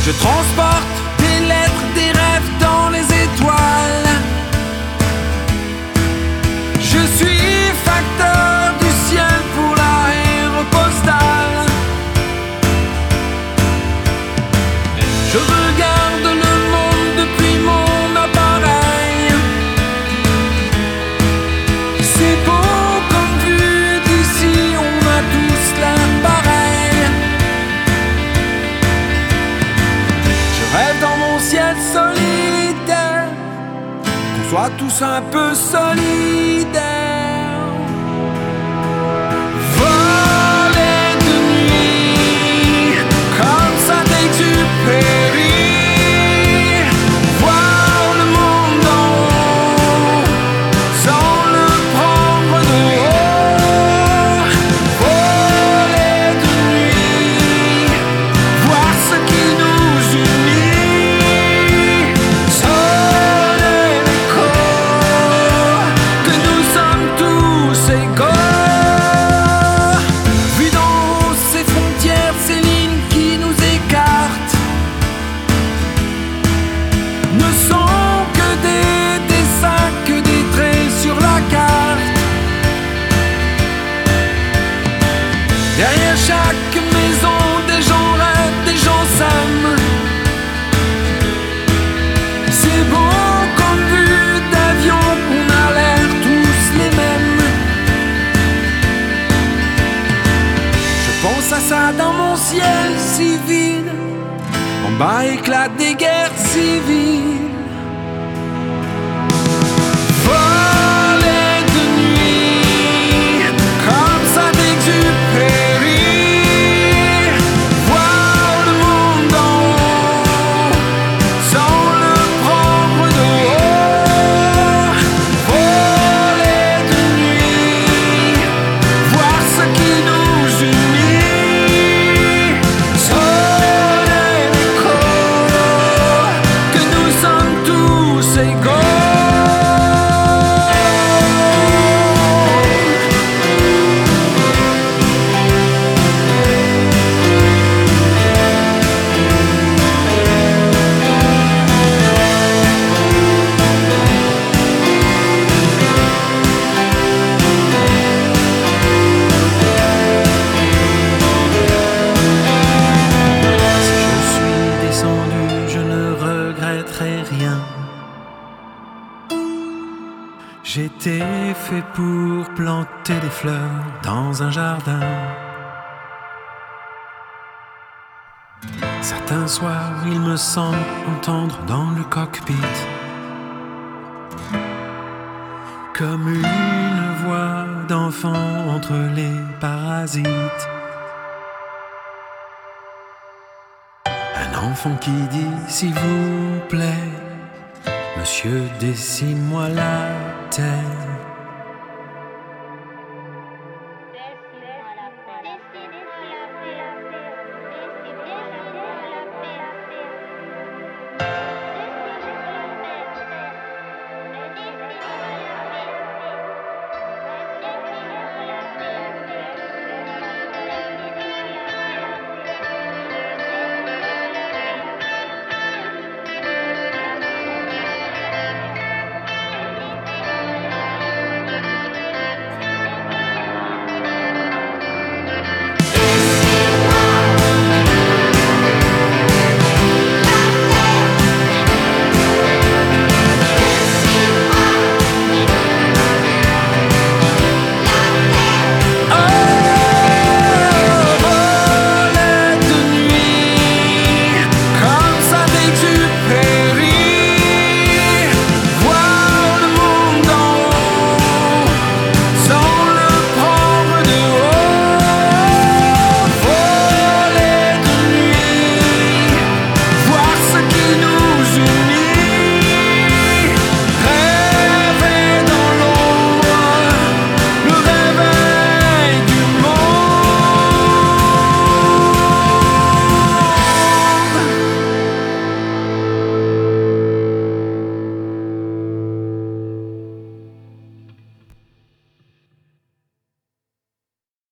Je transporte des lettres, des rêves dans les étoiles. Je suis facteur du ciel pour l'aéropostale. Je regarde le monde depuis mon appareil. C'est beau comme vue d'ici, on a tous l'air pareil. Je rêve dans mon ciel solitaire, qu'on soit tous un peu solidaires. Voler de nuit, comme ça d'Exupéry. Voir le monde en haut, sans le prendre de haut. Voler de nuit, voir ce qui nous unit. Sonner l'écho que nous sommes tous égaux. Vu d'en haut ces frontières, ces lignes qui nous écartent, ne sont que des dessins, que des traits sur la carte. Derrière chaque maison, des gens rêvent, des gens s'aiment. C'est beau comme vue d'avion, on a l'air tous les mêmes. Je pense à ça dans mon ciel si vide. En bas éclatent des guerres civiles. Voler de nuit, comme ça d'Exupéry. Voir le monde en haut, sans le prendre de haut. Voler de nuit, voir ce qui nous unit. Sonner l'écho que nous sommes tous égaux. Si je suis descendu, je ne regretterai rien. J'étais fait pour planter des fleurs dans un jardin. Certains soirs, il me semble entendre dans le cockpit comme une voix d'enfant entre les parasites. Un enfant qui dit s'il vous plaît, monsieur, dessine-moi la terre.